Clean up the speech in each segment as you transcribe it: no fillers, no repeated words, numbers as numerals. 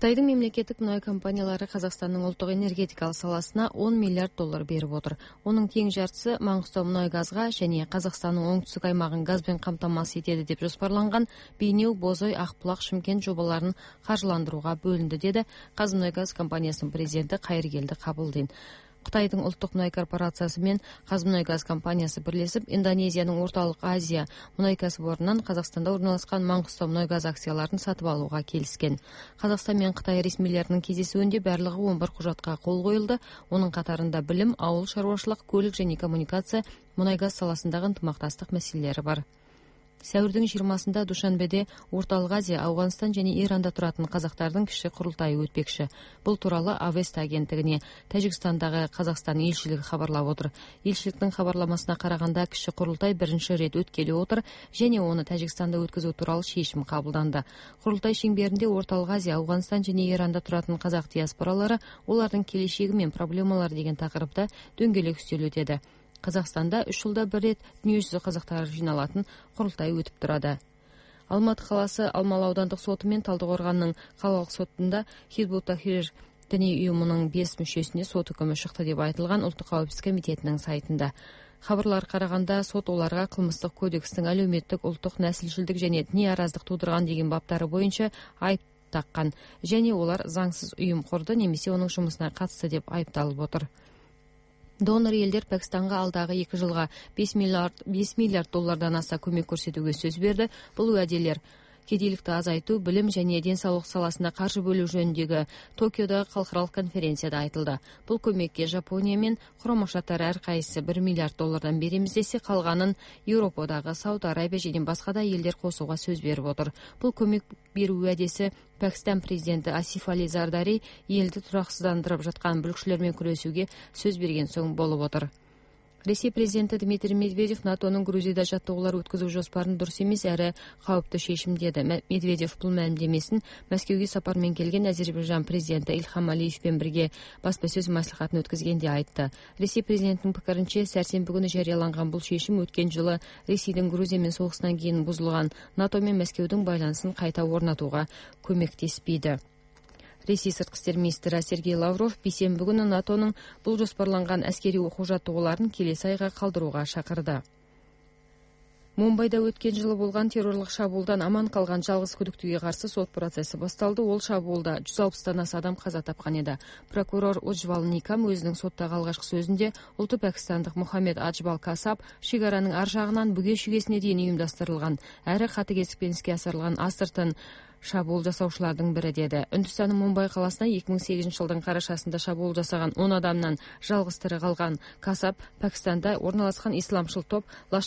Қытайдың мемлекеттік мұнай компаниялары Қазақстанның ұлттық энергетикалық саласына 10 миллиард доллар беріп отыр. Оның тең жартысы Маңғыстау мұнай-газға және Қазақстанның оңтүстік аймағын газбен қамтамасыз етеді деп жоспарланған Бейнеу, Бозой, Ақбұлақ, Шымкент жобаларын қаржыландыруға бөлінді, деді Қазмұнайгаз компаниясының президенті Қайыргелді Қабылдин. Қытайдың ұлттық мұнай корпорациясы мен Қазмұнайгаз компаниясы бірлесіп, Индонезияның Орталық Азия мұнай кәсіпорнынан Қазақстанда орналасқан Маңғыстау мұнай-газ акцияларын сатып алуға келіскен. Қазақстан мен Қытай ресмилерінің кездесуінде барлығы 11 құжатқа қол қойылды. Оның қатарында білім, ауыл шаруашылық, көлік және коммуникация, мұнай-газ саласындағы ынтымақтастық мәселелері бар. Сәуірдің 20-сында Душанбеде Орталық Азия, Ауғанстан және Иранда тұратын қазақтардың кіші құрылтайы өтпекші. Бұл туралы Авеста агенттігіне Тәжікстандағы Қазақстан елшілігі хабарлап отыр. Елшіліктің хабарламасына қарағанда кіші құрылтай бірінші рет өткелі отыр және оны Тәжікстанда өткізу туралы шешім қабылданды. Құрылтай шеңберінде Орталық Азия, Ауғанстан және Иранда тұратын қазақ диаспоралары олардың келешегі мен проблемалары деген тақырыпта дөңгелек үстел өтеді. Қазақстанда 3 жылда бір рет дүниежүзі қазақтары жиналатын құрылтай өтіп тұрады. Алматы қаласы Алмалы аудандық соты мен Талдықорғанның қалалық сотында Хизбут Тахрир діни ұйымының 5 мүшесіне сот үкімі шықты деп айтылған ұлттық қауіпсіздік комитетінің сайтында. Хабарлар қарағанда сот оларға қылмыстық кодекстің әлеуметтік, ұлттық, нәсілшілдік және діни араздық тудырған деген баптары бойынша айып таққан және олар заңсыз ұйым құрды немесе оның жұмысына қатысты деп айыпталып отыр. Донор елдер Пәкістанға алдағы 2 жылға 5 миллиард доллардан аса көмек көрсетуге сөз берді. Бұл уәделер кедейлікті азайту, білім және денсаулық саласына қаржы бөлу жөніндегі Токиодағы халықаралық конференцияда айтылды. Бұл көмекке Жапония мен Құрама Штаттар әрқайсысы 1 миллиард доллардан береміз десе, қалғанын Еуропадағы Сауд Арабия және басқа да елдер қосуға сөз беріп отыр. Бұл көмек беру уәдесі Пәкістан президенті Асиф Али Зардари елді тұрақсыздандырып жатқан бүлікшілермен күресуге сөз берген соң болып отыр. Ресей президенті Дмитрий Медведев НАТОның Грузияда жаттығулар өткізу жоспарын дұрыс емес әрі қауіпті шешім деді. Медведев бұл мәлімдемесін Мәскеуге сапармен келген Әзербайжан президенті Ильхам Алиевпен бірге баспасөз мәслихатын өткізгенде айтты. Ресей президентінің пікірінше, сәрсенбі күні жарияланған бұл шешім өткен жылы Ресейдің Грузиямен соғысынан кейін бұзылған НАТО мен Мәскеудің байланысын қайта орнатуға көмектеспейді. Ресей сыртқы істер министрі Сергей Лавров бейсенбі күні НАТОның бұл жоспарланған әскери оқу-жаттығуларын келесі айға қалдыруға шақырды. Мумбайда өткен жылы болған террорлық шабуылдан аман қалған жалғыз күдіктіге қарсы сот процесі басталды. Ол шабуылда 160-тан аса адам қаза тапқан еді. Прокурор Уджвал Никам өзінің соттағы алғашқы сөзінде ұлты пәкістандық Мухаммед Аджбал Касаб шекараның ар жағынан бүге-шүгесіне дейін ұйымдастырылған әрі қатыгездікпен іске асырылған астыртын шабуыл жасаушылардың бірі деді. Үндістанның Мумбай қаласына 2008 жылдың қарашасында шабуыл жасаған 10 адамнан жалғыз тірі қалған Касаб Пәкістанда орналасқан исламшыл топ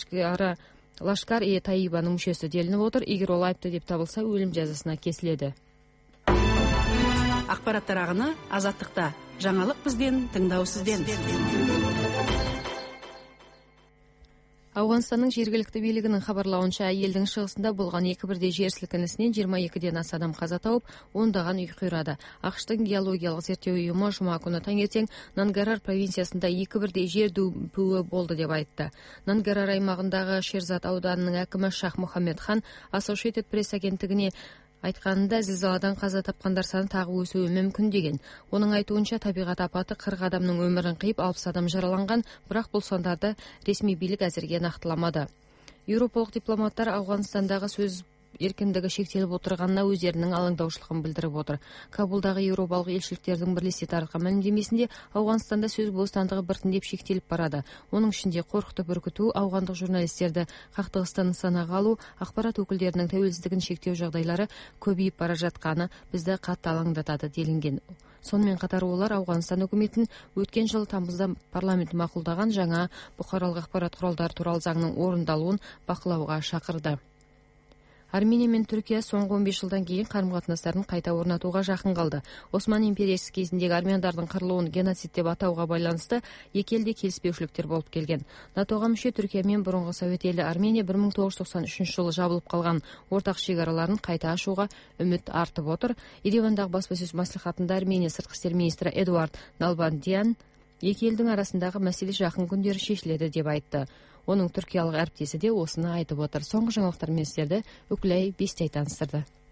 Лашкар-e-Таибаның мүшесі делініп отыр. Егер ол айыпты деп табылса, өлім жазасына кесіледі. Ақпараттар ағыны Азаттықта. Жаңалық бізден, тыңдау сізден. Ауғанстанның жергілікті билігінің хабарлауынша, елдің шығысында болған 2 жер сілкінісінен 22-ден аса адам қаза тауып, ондаған үй қирады. ақш-тың геологиялық зерттеу ұйымы жұма күні таңертең Нангарар провинциясында 2 жер дүмпуі болды деп айтты. Нангарар аймағындағы Шерзат ауданының әкімі Шах Мухаммед Хан Associated Press агенттігіне айтқанында зілзаладан қаза тапқандар саны тағы өсуі мүмкін деген. Оның айтуынша табиғат апаты 40 адамның өмірін қиып, 60 адам жараланған, бірақ бұл сандарды ресми билік әзірге нақтыламады. Еуропалық дипломаттар Ауғанстандағы сөз еркіндігі шектеліп отырғанына өздерінің алаңдаушылығын білдіріп отыр. Кабулдағы еуропалық елшіліктердің бірлесе таратқан мәлімдемесінде Ауғанстанда сөз бостандығы біртіндеп шектеліп барады. Оның ішінде қорқытып бүркіту, ауғандық журналистерді қақтығыстан нысанаға алу, ақпарат өкілдерінің тәуелсіздігін шектеу жағдайлары көбейіп бара жатқаны бізді қатты алаңдатады делінген. Сонымен қатар олар Ауғанстан үкіметін өткен жылы тамызда парламент мақұлдаған жаңа бұқаралық ақпарат құралдары туралы заңның орындалуын бақылауға шақырды. Армения мен Түркия соңғы 15 жылдан кейін қарым-қатынастарын қайта орнатуға жақын қалды. Осман империясы кезіндегі армяндардың қырылуын геноцид деп атауға байланысты екі елде келіспеушіліктер болып келген. НАТОға мүше Түркия мен бұрынғы Совет елі Армения 1993 жылы жабылып қалған ортақ шекараларын қайта ашуға үміт артып отыр. Еревандағы баспасөз мәслихатында Армения сыртқы істер министрі Эдуард Налбандян екі елдің арасындағы мәселе жақын күндері шешіледі деп айтты. Оның түркиялық әріптесі де осыны айтып отыр. Соңғы жаңалықтар мен сіздерді Үкілай Бестей таныстырды.